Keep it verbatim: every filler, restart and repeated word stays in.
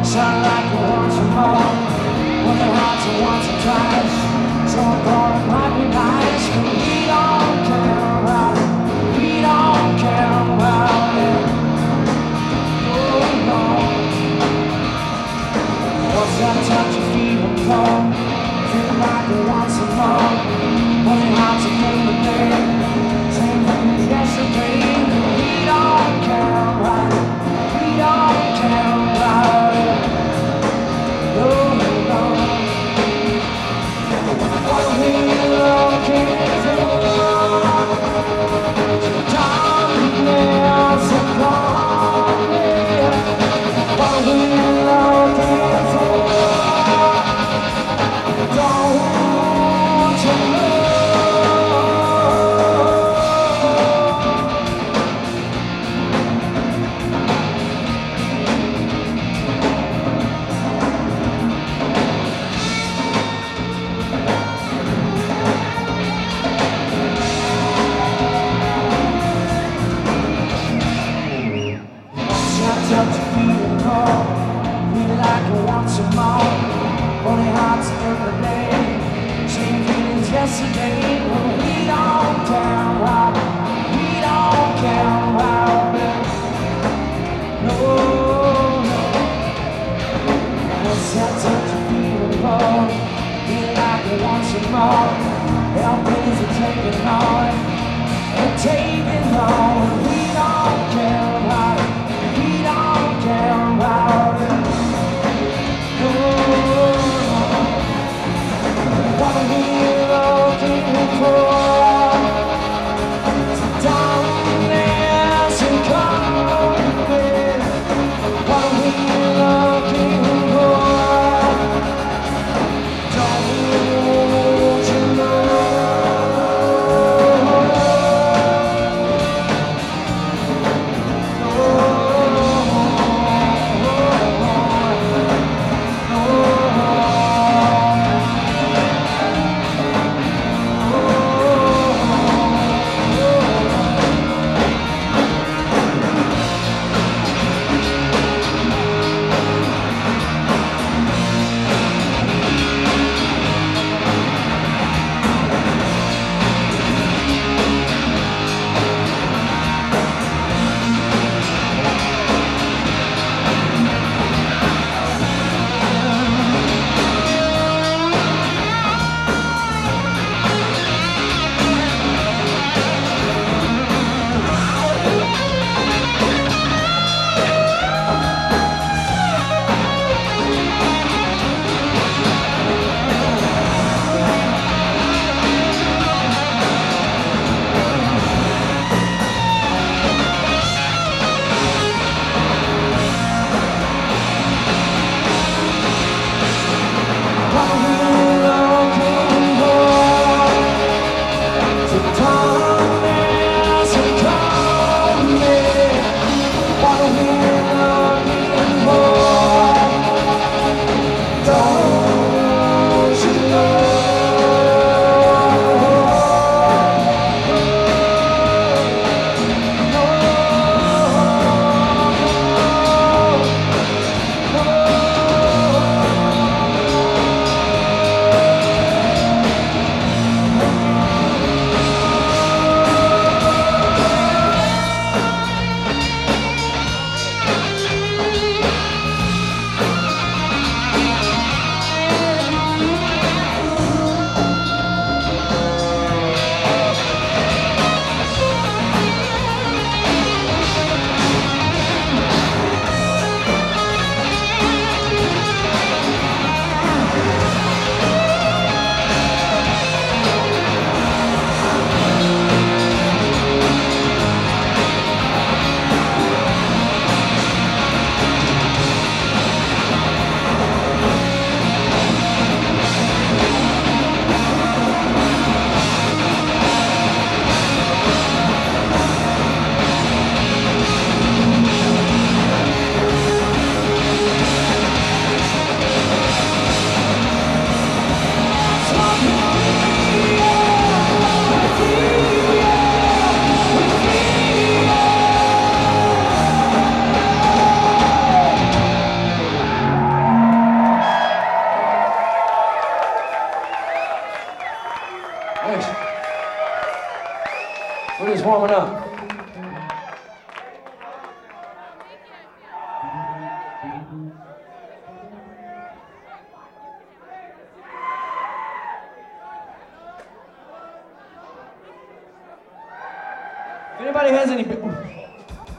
Sound like you want some more, but the hearts are once or twice. So I'm gonna might be nice, but we don't care about it. We don't care about it. Oh no. What's that touch of feeling cold? Feel like you want some more, but the hearts are full of pain. Same thing as yesterday, but we don't care about it. We don't care about it. Yesterday, but we don't care about it. We don't care about it. No, no. What's that touch of feeling cold? Feel like we want some more. Our days are taking on, they're taking on. We don't care about it. We don't care about it. No, no. What are we looking for? Darkness and comfort. What are we looking for? Don't you know? Thanks. We're just warming up. If anybody has any...